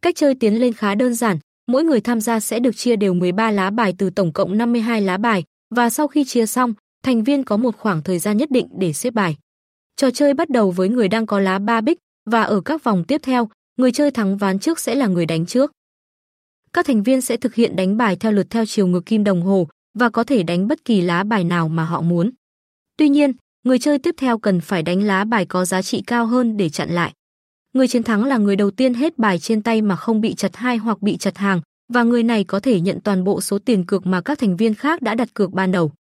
Cách chơi tiến lên khá đơn giản, mỗi người tham gia sẽ được chia đều 13 lá bài từ tổng cộng 52 lá bài, và sau khi chia xong, thành viên có một khoảng thời gian nhất định để xếp bài. Trò chơi bắt đầu với người đang có lá 3 bích, và ở các vòng tiếp theo, người chơi thắng ván trước sẽ là người đánh trước. Các thành viên sẽ thực hiện đánh bài theo lượt theo chiều ngược kim đồng hồ, và có thể đánh bất kỳ lá bài nào mà họ muốn. Tuy nhiên, người chơi tiếp theo cần phải đánh lá bài có giá trị cao hơn để chặn lại. Người chiến thắng là người đầu tiên hết bài trên tay mà không bị chặt hai hoặc bị chặt hàng, và người này có thể nhận toàn bộ số tiền cược mà các thành viên khác đã đặt cược ban đầu.